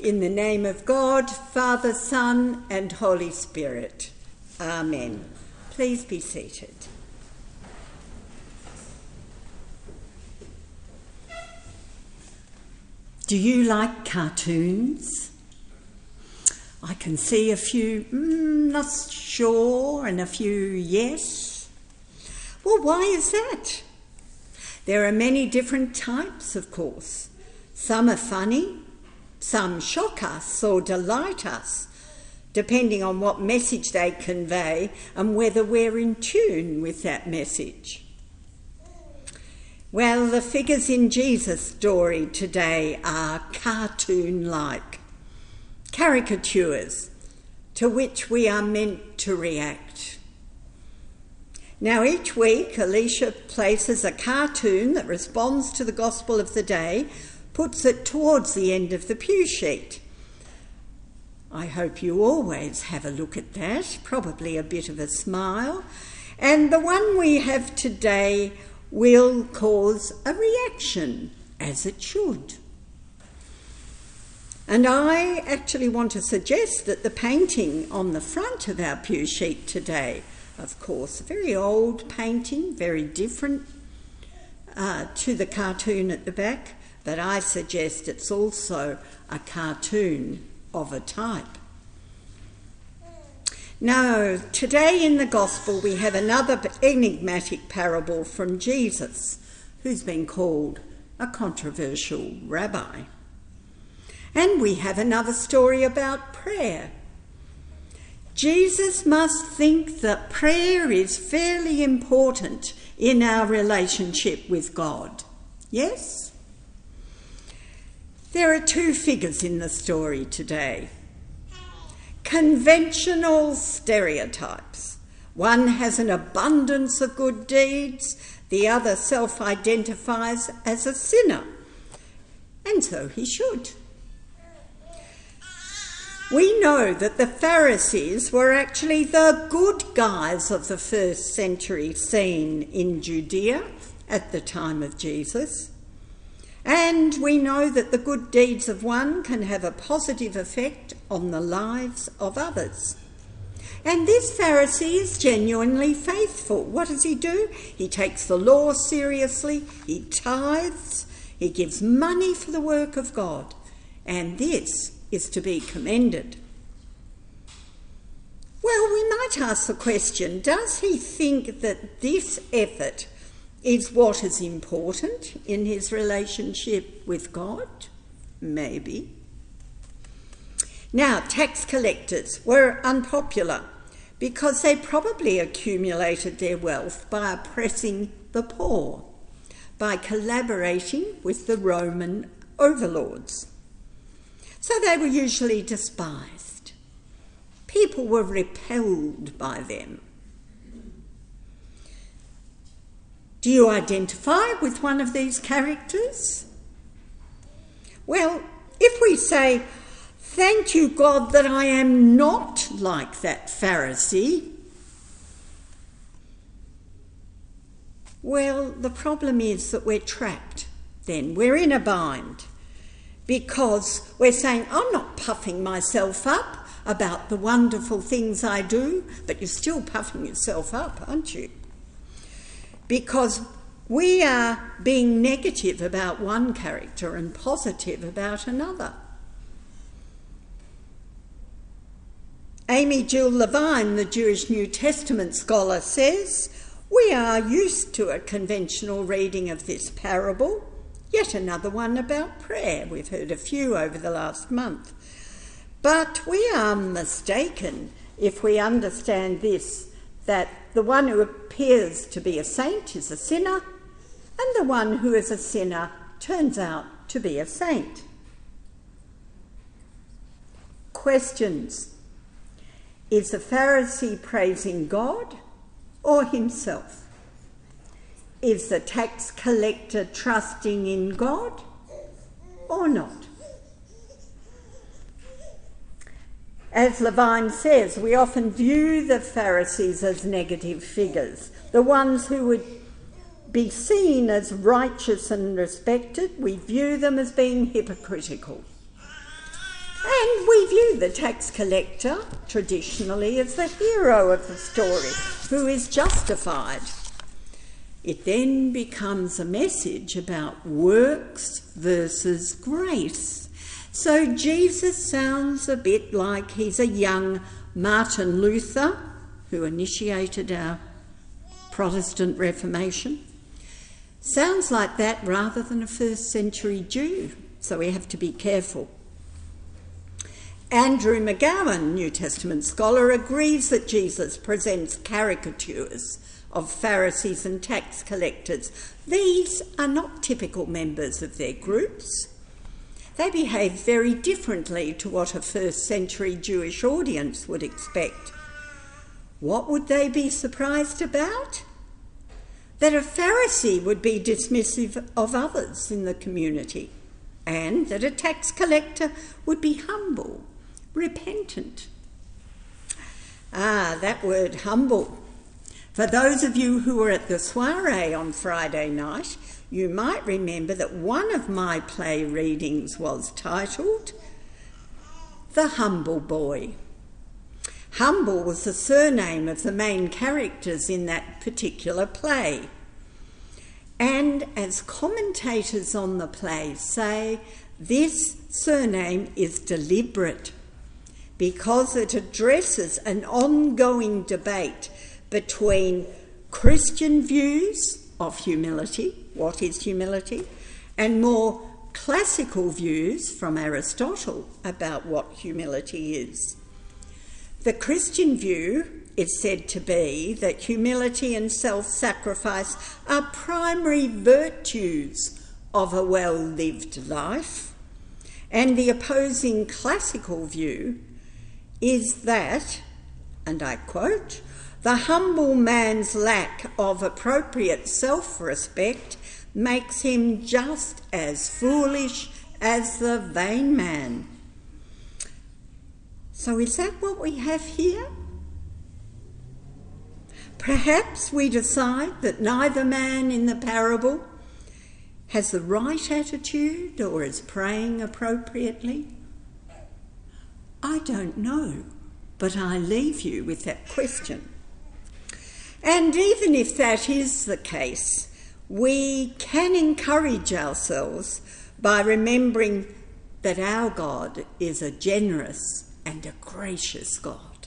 In the name of God, Father, Son, and Holy Spirit. Amen. Please be seated. Do you like cartoons? I can see a few not sure and a few yes. Well, why is that? There are many different types, of course. Some are funny, some shock us or delight us, depending on what message they convey and whether we're in tune with that message. Well, the figures in Jesus' story today are cartoon-like, caricatures to which we are meant to react. Now, each week, Alicia places a cartoon that responds to the gospel of the day, puts it towards the end of the pew sheet. I hope you always have a look at that, probably a bit of a smile. And the one we have today will cause a reaction, as it should. And I actually want to suggest that the painting on the front of our pew sheet today, of course, a very old painting, very different to the cartoon at the back, but I suggest it's also a cartoon of a type. Now, today in the Gospel we have another enigmatic parable from Jesus, who's been called a controversial rabbi. And we have another story about prayer. Jesus must think that prayer is fairly important in our relationship with God. Yes? There are two figures in the story today. Conventional stereotypes. One has an abundance of good deeds, the other self-identifies as a sinner, and so he should. We know that the Pharisees were actually the good guys of the first century scene in Judea at the time of Jesus. And we know that the good deeds of one can have a positive effect on the lives of others. And this Pharisee is genuinely faithful. What does he do? He takes the law seriously, he tithes, he gives money for the work of God. And this is to be commended. Well, we might ask the question, does he think that this effort is what is important in his relationship with God? Maybe. Now, tax collectors were unpopular because they probably accumulated their wealth by oppressing the poor, by collaborating with the Roman overlords. So they were usually despised. People were repelled by them. Do you identify with one of these characters? Well, if we say, "Thank you, God, that I am not like that Pharisee," well, the problem is that we're trapped then. We're in a bind because we're saying, "I'm not puffing myself up about the wonderful things I do," but you're still puffing yourself up, aren't you? Because we are being negative about one character and positive about another. Amy Jill Levine, the Jewish New Testament scholar, says, "We are used to a conventional reading of this parable, yet another one about prayer." We've heard a few over the last month. But we are mistaken if we understand this, that the one who appears to be a saint is a sinner, and the one who is a sinner turns out to be a saint. Questions. Is the Pharisee praising God or himself? Is the tax collector trusting in God or not? As Levine says, we often view the Pharisees as negative figures, the ones who would be seen as righteous and respected. We view them as being hypocritical. And we view the tax collector traditionally as the hero of the story who is justified. It then becomes a message about works versus grace. So Jesus sounds a bit like he's a young Martin Luther, who initiated our Protestant Reformation. Sounds like that rather than a first century Jew, so we have to be careful. Andrew McGowan, New Testament scholar, agrees that Jesus presents caricatures of Pharisees and tax collectors. These are not typical members of their groups. They behave very differently to what a first century Jewish audience would expect. What would they be surprised about? That a Pharisee would be dismissive of others in the community, and that a tax collector would be humble, repentant. That word humble. For those of you who were at the soiree on Friday night, you might remember that one of my play readings was titled The Humble Boy. Humble was the surname of the main characters in that particular play. And as commentators on the play say, this surname is deliberate because it addresses an ongoing debate between Christian views of humility, what is humility, and more classical views from Aristotle about what humility is. The Christian view is said to be that humility and self-sacrifice are primary virtues of a well-lived life, and the opposing classical view is that, and I quote, the humble man's lack of appropriate self-respect makes him just as foolish as the vain man. So is that what we have here? Perhaps we decide that neither man in the parable has the right attitude or is praying appropriately. I don't know, but I leave you with that question. And even if that is the case, we can encourage ourselves by remembering that our God is a generous and a gracious God.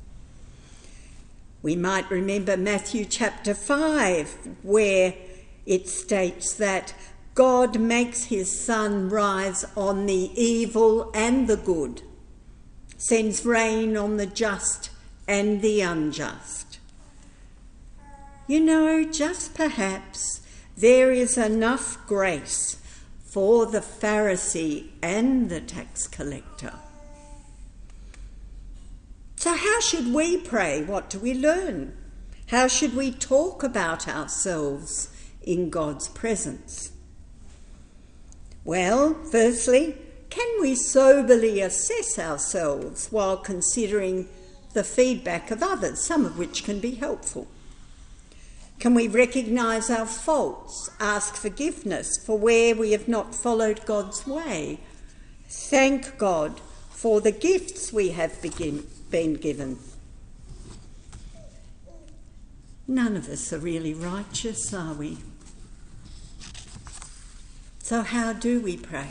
We might remember Matthew chapter 5, where it states that God makes his sun rise on the evil and the good, sends rain on the just and the unjust. You know, just perhaps there is enough grace for the Pharisee and the tax collector. So how should we pray? What do we learn? How should we talk about ourselves in God's presence? Well, firstly, can we soberly assess ourselves while considering the feedback of others, some of which can be helpful? Can we recognise our faults, ask forgiveness for where we have not followed God's way, thank God for the gifts we have been given? None of us are really righteous, are we? So how do we pray?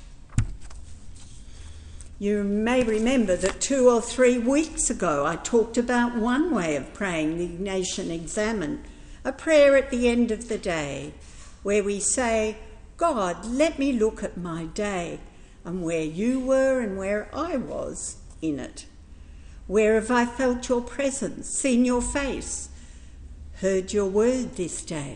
You may remember that 2 or 3 weeks ago I talked about one way of praying the Ignatian Examen, a prayer at the end of the day where we say, God, let me look at my day and where you were and where I was in it. Where have I felt your presence, seen your face, heard your word this day?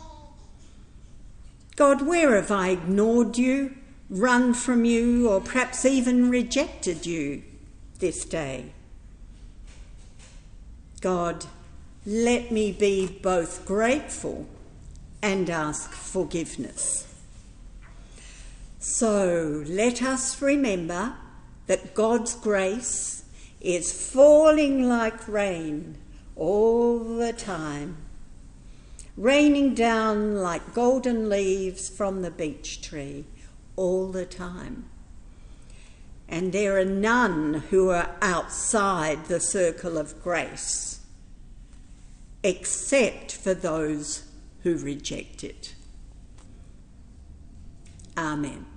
God, where have I ignored you, run from you, or perhaps even rejected you this day? God, let me be both grateful and ask forgiveness. So let us remember that God's grace is falling like rain all the time, raining down like golden leaves from the beech tree all the time. and there are none who are outside the circle of grace, except for those who reject it. Amen.